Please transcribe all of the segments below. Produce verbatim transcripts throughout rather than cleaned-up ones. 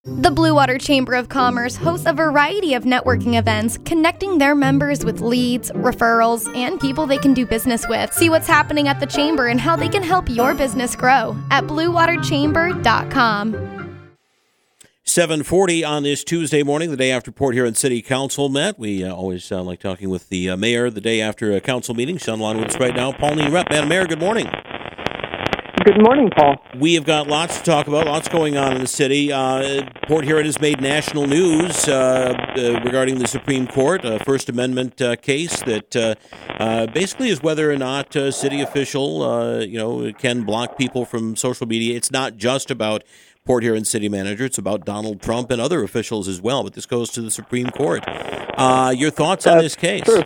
The Blue Water Chamber of Commerce hosts a variety of networking events, connecting their members with leads, referrals, and people they can do business with. See what's happening at the Chamber and how they can help your business grow at blue water chamber dot com. seven forty on this Tuesday morning, the day after Port Huron City Council met. We uh, always uh, like talking with the uh, mayor the day after a council meeting. She's on line with us right now. Pauline Rep. Madam Mayor, good morning. Good morning, Paul. We have got lots to talk about, lots going on in the city. Uh, Port Huron has made national news uh, uh, regarding the Supreme Court, a First Amendment uh, case that uh, uh, basically is whether or not a city official, uh, you know, can block people from social media. It's not just about Port Huron city manager. It's about Donald Trump and other officials as well, but this goes to the Supreme Court. Uh, your thoughts on That's this case? True.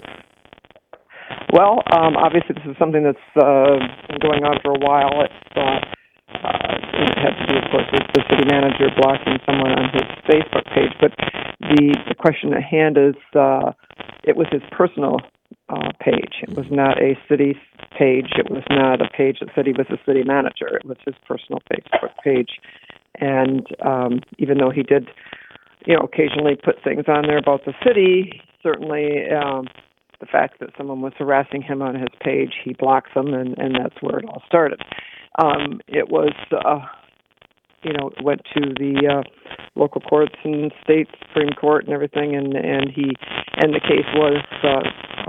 Well, um, obviously this is something that's uh, been going on for a while. It's, uh, uh, it had to do, of course, with the city manager blocking someone on his Facebook page, but the, the question at hand is uh, it was his personal uh, page. It was not a city page. It was not a page that said he was a city manager. It was his personal Facebook page. And um, even though he did, you know, occasionally put things on there about the city, certainly um, the fact that someone was harassing him on his page, he blocks them, and, and that's where it all started. Um, it was, uh, you know, went to the uh, local courts and state Supreme Court and everything, and, and he and the case was uh,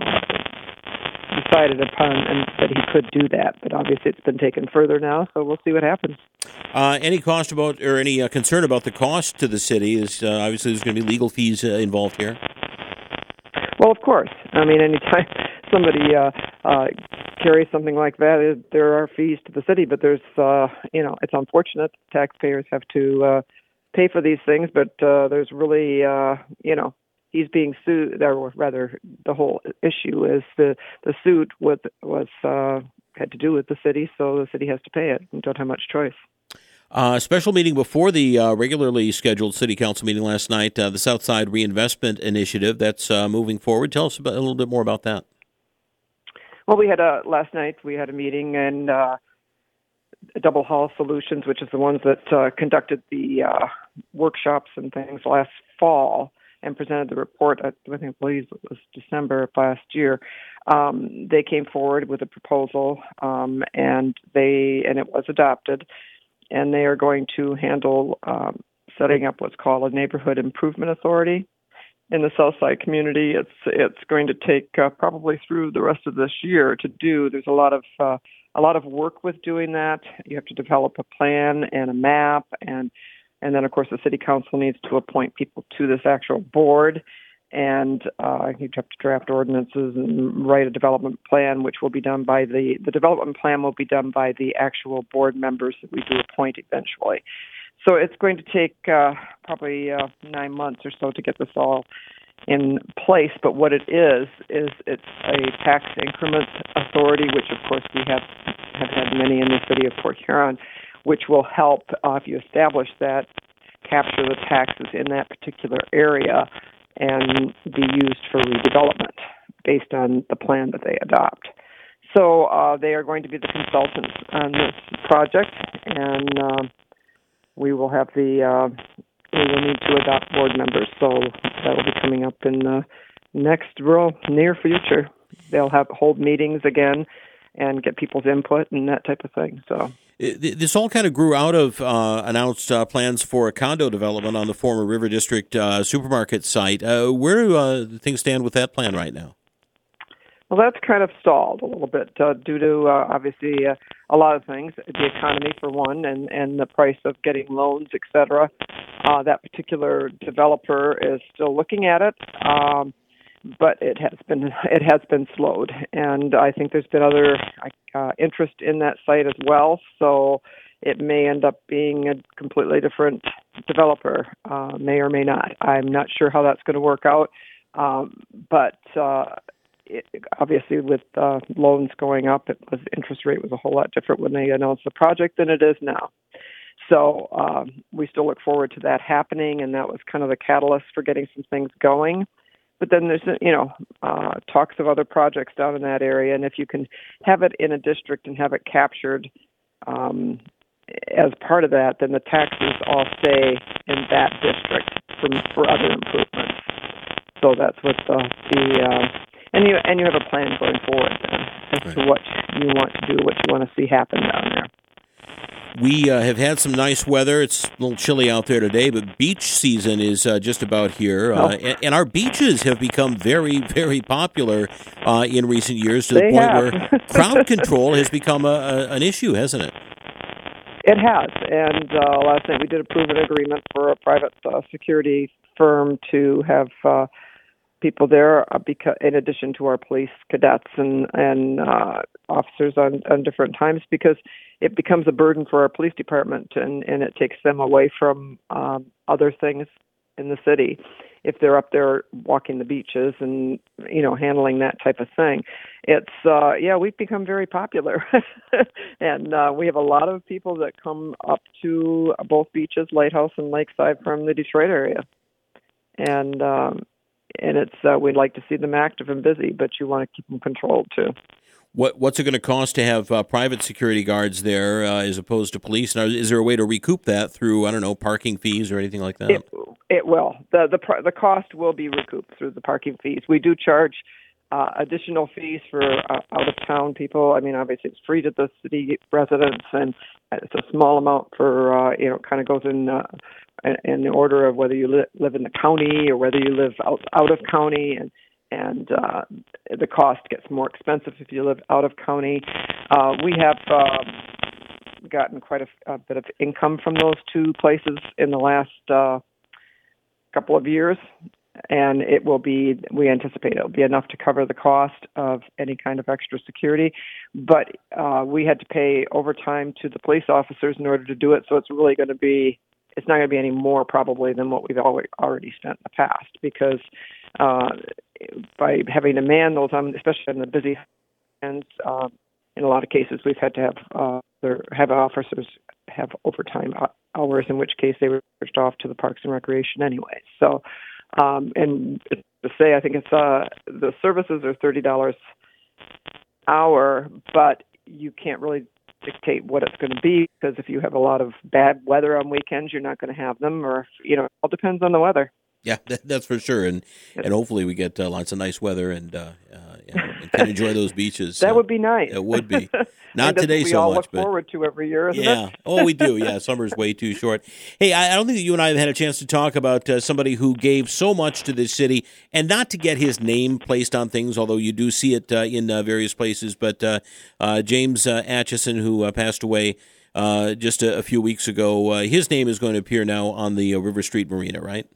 uh, decided upon, and that he could do that. But obviously, it's been taken further now, so we'll see what happens. Uh, any cost about, or any uh, concern about the cost to the city? Is uh, obviously there's going to be legal fees uh, involved here. Well, of course. I mean, anytime somebody uh, uh, carries something like that, it, there are fees to the city. But there's, uh, you know, it's unfortunate taxpayers have to uh, pay for these things. But uh, there's really, uh, you know, he's being sued. Or rather, the whole issue is the the suit with was uh, had to do with the city, so the city has to pay it and don't have much choice. Uh, special meeting before the uh, regularly scheduled city council meeting last night, uh, the Southside Reinvestment Initiative, that's uh, moving forward. Tell us about, a little bit more about that. Well, we had a, last night we had a meeting, and uh, Double Hall Solutions, which is the ones that uh, conducted the uh, workshops and things last fall and presented the report, I think, I believe it was December of last year. Um, they came forward with a proposal, um, and they and it was adopted. And they are going to handle um, setting up what's called a neighborhood improvement authority in the Southside community. It's it's going to take uh, probably through the rest of this year to do. There's a lot of uh, a lot of work with doing that. You have to develop a plan and a map, and and then of course the city council needs to appoint people to this actual board. And uh, you have to draft ordinances and write a development plan, which will be done by the, the development plan will be done by the actual board members that we do appoint eventually. So it's going to take uh, probably uh, nine months or so to get this all in place. But what it is, is it's a tax increment authority, which of course we have, have had many in the city of Port Huron, which will help, uh, if you establish that, capture the taxes in that particular area and be used for redevelopment based on the plan that they adopt. So uh, they are going to be the consultants on this project, and uh, we will have the, uh, we will need to adopt board members, so that will be coming up in the next real near future. They'll have hold meetings again and get people's input and that type of thing. So this all kind of grew out of uh, announced uh, plans for a condo development on the former River District uh, supermarket site. Uh, where do uh, things stand with that plan right now? Well, that's kind of stalled a little bit uh, due to, uh, obviously, uh, a lot of things, the economy for one, and, and the price of getting loans, et cetera. Uh, that particular developer is still looking at it. Um, But it has been it has been slowed, and I think there's been other uh, interest in that site as well. So it may end up being a completely different developer, uh, may or may not. I'm not sure how that's going to work out, um, but uh, it, obviously with uh, loans going up, it was interest rate was a whole lot different when they announced the project than it is now. So um, we still look forward to that happening, and that was kind of the catalyst for getting some things going. But then there's, you know, uh, talks of other projects down in that area. And if you can have it in a district and have it captured, um, as part of that, then the taxes all stay in that district for, for other improvements. So that's what the, the uh, and you and you have a plan going forward then as right. to what you want to do, what you want to see happen down there. We uh, have had some nice weather. It's a little chilly out there today, but beach season is uh, just about here. Uh, oh. and, and our beaches have become very, very popular uh, in recent years to the They point have. where crowd control has become a, a, an issue, hasn't it? It has. And uh, last night we did approve an agreement for a private uh, security firm to have uh, people there, uh, because, in addition to our police cadets and, and uh, officers on, on different times, because it becomes a burden for our police department, and, and it takes them away from um, other things in the city if they're up there walking the beaches and, you know, handling that type of thing. It's, uh, yeah, we've become very popular. and uh, we have a lot of people that come up to both beaches, Lighthouse and Lakeside, from the Detroit area. And um, and it's uh, we'd like to see them active and busy, but you want to keep them controlled too. What What's it going to cost to have uh, private security guards there uh, as opposed to police? Now, is there a way to recoup that through, I don't know, parking fees or anything like that? It, it will. The, the the cost will be recouped through the parking fees. We do charge uh, additional fees for uh, out-of-town people. I mean, obviously it's free to the city residents, and it's a small amount for, uh, you know, kind of goes in uh, in the order of whether you li- live in the county or whether you live out, out of county, and and uh, the cost gets more expensive if you live out of county. Uh, we have uh, gotten quite a, a bit of income from those two places in the last uh, couple of years, and it will be, we anticipate it will be enough to cover the cost of any kind of extra security. But uh, we had to pay overtime to the police officers in order to do it, so it's really going to be, it's not going to be any more probably than what we've already spent in the past, because uh, by having to man those, um, especially in the busy ends, uh, in a lot of cases we've had to have uh, their, have officers have overtime hours, in which case they were switched off to the Parks and Recreation anyway. So, um, and to say, I think it's uh, the services are thirty dollars an hour, but you can't really dictate what it's going to be, because if you have a lot of bad weather on weekends, you're not going to have them, or, you know, it all depends on the weather. Yeah, that, that's for sure, and and hopefully we get uh, lots of nice weather and, uh, uh, and, and can enjoy those beaches. That uh, would be nice. It would be. Not I mean, today we so all much, look but forward to every year, isn't yeah. it? Oh, we do. Yeah, summer's way too short. Hey, I, I don't think that you and I have had a chance to talk about uh, somebody who gave so much to this city, and not to get his name placed on things, although you do see it uh, in uh, various places. But uh, uh, James uh, Atchison, who uh, passed away uh, just a, a few weeks ago, uh, his name is going to appear now on the uh, River Street Marina, right?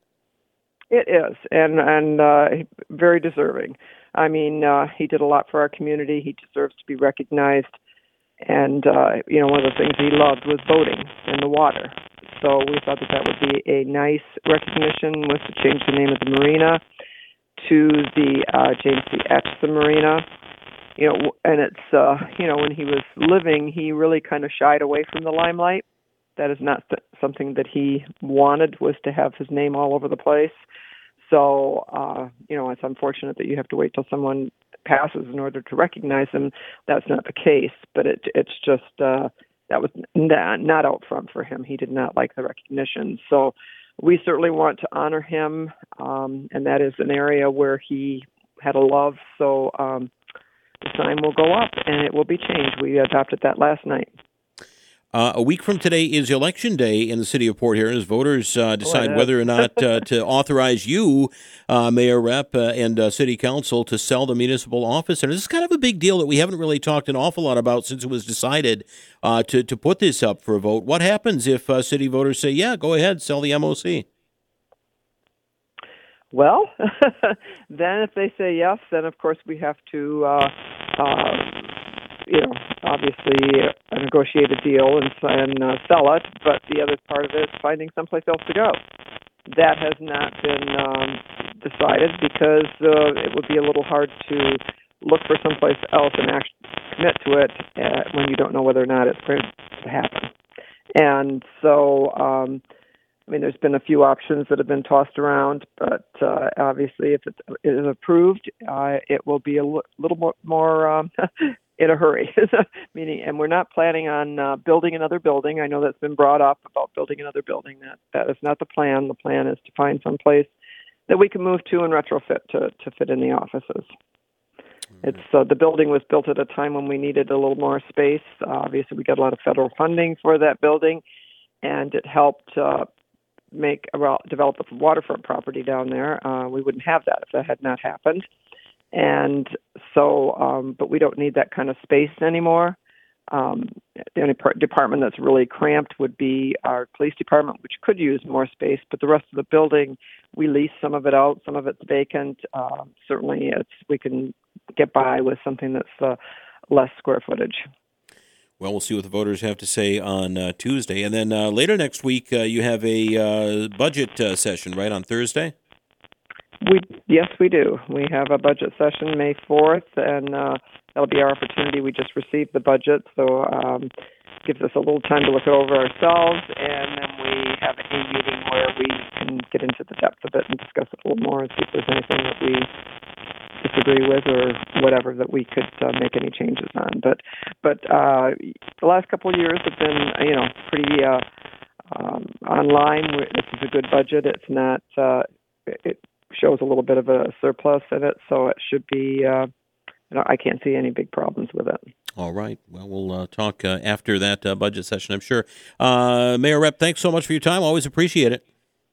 It is, and and uh, very deserving. I mean, uh, he did a lot for our community. He deserves to be recognized. And, uh, you know, one of the things he loved was boating in the water. So we thought that that would be a nice recognition, was to change the name of the marina to the uh, James C. Atchison Marina. You know, and it's, uh, you know, when he was living, he really kind of shied away from the limelight. That is not th- something that he wanted, was to have his name all over the place. So, uh, you know, it's unfortunate that you have to wait till someone passes in order to recognize him. That's not the case, but it, it's just, uh, that was not, not out front for him. He did not like the recognition. So we certainly want to honor him, um, and that is an area where he had a love. So um, the sign will go up, and it will be changed. We adopted that last night. Uh, a week from today is Election Day in the city of Port Huron as voters uh, decide oh, whether or not uh, to authorize you, uh, Mayor Rep, uh, and uh, City Council to sell the municipal office center. This is kind of a big deal that we haven't really talked an awful lot about since it was decided uh, to, to put this up for a vote. What happens if uh, city voters say, yeah, go ahead, sell the M O C? Well, then if they say yes, then of course we have to, uh, uh, you know, obviously uh, negotiate a deal and, and uh, sell it. But the other part of it is finding someplace else to go. That has not been um, decided, because uh, it would be a little hard to look for someplace else and actually commit to it uh, when you don't know whether or not it's going to happen. And so, um, I mean, there's been a few options that have been tossed around, but uh, obviously if it is approved, uh, it will be a l- little more, more um, in a hurry, meaning, and we're not planning on uh, building another building. I know that's been brought up about building another building. That that is not the plan. The plan is to find some place that we can move to and retrofit to, to fit in the offices. Mm-hmm. It's uh, the building was built at a time when we needed a little more space. Uh, obviously, we got a lot of federal funding for that building, and it helped uh, make well, develop a waterfront property down there. Uh, we wouldn't have that if that had not happened. And so, um, but we don't need that kind of space anymore. Um, the only part, department that's really cramped would be our police department, which could use more space. But the rest of the building, we lease some of it out. Some of it's vacant. Uh, certainly, it's we can get by with something that's uh, less square footage. Well, we'll see what the voters have to say on uh, Tuesday. And then uh, later next week, uh, you have a uh, budget uh, session, right, on Thursday? We Yes, we do. We have a budget session May fourth, and uh, that'll be our opportunity. We just received the budget, so um, gives us a little time to look it over ourselves, and then we have a meeting where we can get into the depth of it and discuss it a little more and see if there's anything that we disagree with or whatever that we could uh, make any changes on. But but uh, the last couple of years have been, you know, pretty uh, um, online. This is a good budget. It's not. Uh, it shows a little bit of a surplus in it, so it should be. Uh, you know, I can't see any big problems with it. All right. Well, we'll uh, talk uh, after that uh, budget session, I'm sure. Uh, Mayor Rep, thanks so much for your time. Always appreciate it.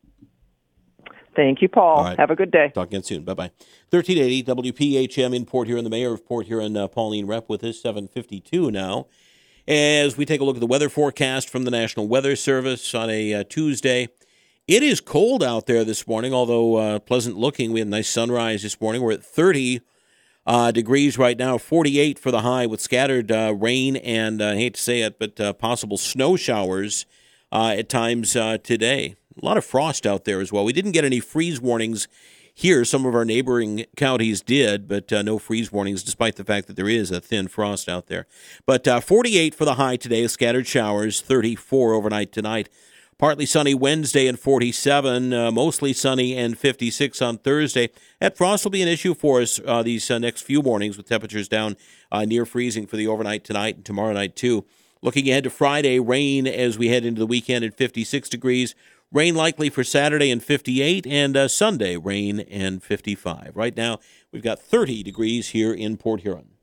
Thank you, Paul. Right. Have a good day. Talk again soon. Bye-bye. thirteen eighty W P H M in Port Huron. The mayor of Port Huron, uh, Pauline Rep, with us, seven fifty-two now. As we take a look at the weather forecast from the National Weather Service on a uh, Tuesday. It is cold out there this morning, although uh, pleasant looking. We had a nice sunrise this morning. We're at thirty uh, degrees right now, forty-eight for the high with scattered uh, rain and, uh, I hate to say it, but uh, possible snow showers uh, at times uh, today. A lot of frost out there as well. We didn't get any freeze warnings here. Some of our neighboring counties did, but uh, no freeze warnings, despite the fact that there is a thin frost out there. But uh, forty-eight for the high today, scattered showers, thirty-four overnight tonight. Partly sunny Wednesday and forty-seven, uh, mostly sunny and fifty-six on Thursday. That frost will be an issue for us uh, these uh, next few mornings with temperatures down uh, near freezing for the overnight tonight and tomorrow night too. Looking ahead to Friday, rain as we head into the weekend at fifty-six degrees. Rain likely for Saturday and fifty-eight, and uh, Sunday rain and fifty-five. Right now, we've got thirty degrees here in Port Huron.